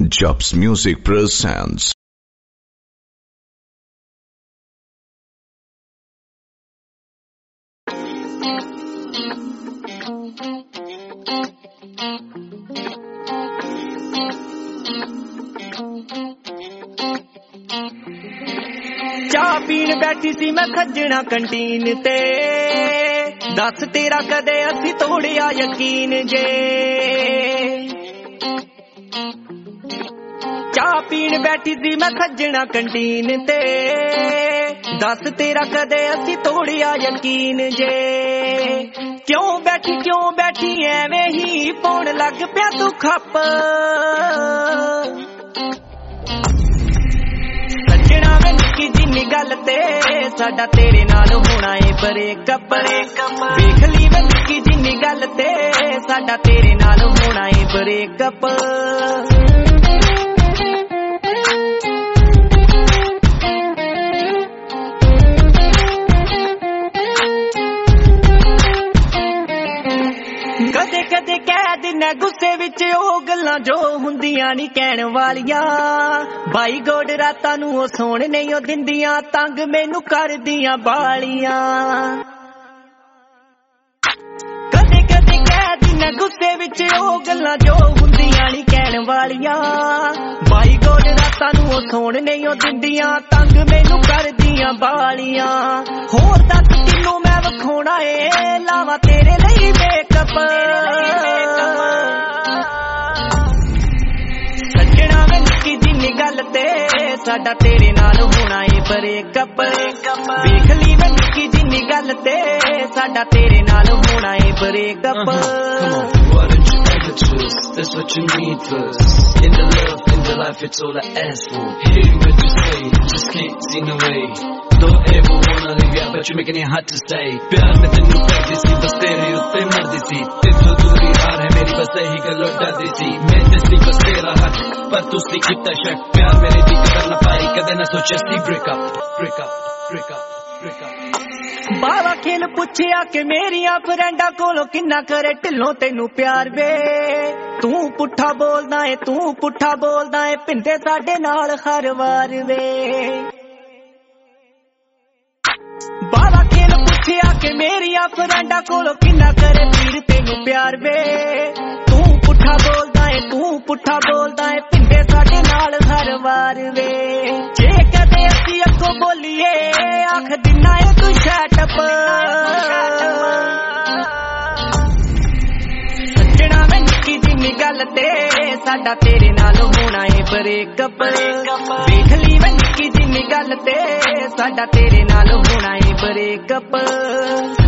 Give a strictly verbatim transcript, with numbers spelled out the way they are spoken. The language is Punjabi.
Jobs Music presents. ਚਾਹ ਪੀਣ ਬੈਠੀ ਸੀ ਮੈਂ ਖੱਜਣਾ ਕੰਟੀਨ ਤੇ, ਦੱਸ ਤੇਰਾ ਕਦੇ ਅਸੀਂ ਤੋੜਿਆ ਯਕੀਨ ਜੇ। ਚਾਹ ਪੀਣ ਬੈਠੀ ਸੀ ਮੈਂ ਖੱਜਣਾ ਕੰਟੀਨ ਤੇ, ਦੱਸ ਤੇਰਾ ਕਦੇ ਅਸੀਂ ਤੋੜਿਆ ਯਕੀਨ ਜੇ। ਕਿਉਂ ਬੈਠੀ ਕਿਉਂ ਬੈਠੀ ਐਵੇਂ ਹੀ ਪਾਉਣ ਲੱਗ ਪਿਆ ਤੂੰ ਖੱਪ, ਜਿੰਨੀ ਗੱਲ ਤੇ ਸਾਡਾ ਤੇਰੇ ਨਾਲ ਹੋਣਾ ਏ ਬ੍ਰੇਕਅਪ। ਵੇਖ ਲਈ ਵੇ ਨਿੱਕੀ ਜਿੰਨੀ ਗੱਲ ਤੇ ਸਾਡਾ ਤੇਰੇ ਨਾਲ ਹੋਣਾ ਏ ਬ੍ਰੇਕਅਪ। ਕਦੇ ਕਦੇ ਕਹਿ ਦਿਨਾ ਗੁੱਸੇ ਵਿੱਚ ਉਹ ਗੱਲਾਂ ਜੋ ਹੁੰਦੀਆਂ ਨੀ ਕਹਿਣ ਵਾਲੀਆਂ। ਬਾਈ ਗੋਡ ਰਾਤਾਂ ਨੂੰ ਉਹ ਸੌਣ ਨਹੀਂ ਉਹ ਦਿੰਦੀਆਂ, ਤੰਗ ਮੈਨੂੰ ਕਰਦੀਆਂ ਬਾਲੀਆਂ। ਕਦੇ ਕਦੇ ਕਹਿ ਦਿਨਾ ਗੁੱਸੇ ਵਿੱਚ ਉਹ ਗੱਲਾਂ ਜੋ ਹੁੰਦੀਆਂ ਨੀ ਕਹਿਣ ਵਾਲੀਆਂ। ਬਾਈ ਗੋਡ ਰਾਤਾਂ ਨੂੰ ਉਹ ਸੌਣ ਨਹੀਂ ਉਹ ਦਿੰਦੀਆਂ, ਤੰਗ ਮੈਨੂੰ ਕਰਦੀਆਂ ਬਾਲੀਆਂ। ਹੋਰ ਦੱਸ ਕਿਨੂੰ ਮੈਂ ਵਿਖਾਉਣਾ ਏ ਲਾਵਾ ਤੇਰੇ ਲਈ ਮੇਕਅਪ। ਸੱਜਣਾ ਵੇ ਨਿੱਕੀ ਜਿੰਨੀ ਗੱਲ ਤੇ ਸਾਡਾ ਤੇਰੇ ਨਾਲ ਹੋਣਾ ਏ ਬ੍ਰੇਕਅਪ। ਵੇਖ ਲਈ ਵੇ ਨਿੱਕੀ ਜਿੰਨੀ ਗੱਲ ਤੇ ਸਾਡਾ ਤੇਰੇ ਨਾਲ ਹੋਣਾ ਏ breakup. That's what you need first. In the love, in the life, it's all I ask for. Hear what you say, just can't see no way. Don't ever wanna leave ya, but you're making it hard to stay. प्यार में तेनू करदी सी, बस तेरे उत्ते मरदी सी। तेथों दूरी हार है मेरी, बस यही गल डरदी सी। मैं ते सी बस तेरा हक, पर तू सी किता शक। प्यार मेरे दी कदर ना पाई, कदे ना सोचा सी break up, break up, break up, break up। ਬਾਵਾ ਖੇਲ ਪੁੱਛਿਆ ਕਿ ਮੇਰੀਆਂ ਫਰੈਂਡਾਂ ਕੋਲੋਂ ਕਿੰਨਾ ਕਰੇ ਢਿੱਲੋਂ ਤੈਨੂੰ ਪਿਆਰ ਵੇ। ਤੂੰ ਪੁੱਠਾ ਬੋਲਦਾ ਏ ਤੂੰ ਪੁੱਠਾ ਬੋਲਦਾ ਏ ਪਿੰਦੇ ਸਾਡੇ ਨਾਲ ਹਰ ਵਾਰ ਵੇ। ਬਾਵਾ ਖੇਲ ਪੁੱਛਿਆ ਕਿ ਮੇਰੀਆਂ ਫਰੈਂਡਾਂ ਕੋਲੋਂ ਕਿੰਨਾ ਕਰੇ ਵੀਰ ਤੈਨੂੰ ਪਿਆਰ ਵੇ। ਤੂੰ ਪੁੱਠਾ ਬੋਲਦਾ ਏ ਤੂੰ ਪੁੱਠਾ ਬੋਲਦਾ ਏ ਪਿੰਦੇ ਸਾਡੇ ਨਾਲ ਹਰ ਵਾਰ ਵੇ। ਜੇ ਕਦੇ ਅਸੀਂ ਅੱਗੋਂ ਬੋਲੀਏ ਆਖ ਦਿਨਾ ਏ ਤੂੰ ਸ਼ਟਅਪ। ਸੱਜਣਾ ਮੈਂ ਨਿੱਕੀ ਜਿੰਨੀ ਗੱਲ ਤੇ ਸਾਡਾ ਤੇਰੇ ਨਾਲ ਹੋਣਾ ਏ ਬ੍ਰੇਕਅਪ। ਵੇਖ ਲਈ ਮੈਂ ਨਿੱਕੀ ਜਿੰਨੀ ਗੱਲ ਤੇ ਸਾਡਾ ਤੇਰੇ ਨਾਲ ਹੋਣਾ ਏ ਬ੍ਰੇਕਅਪ।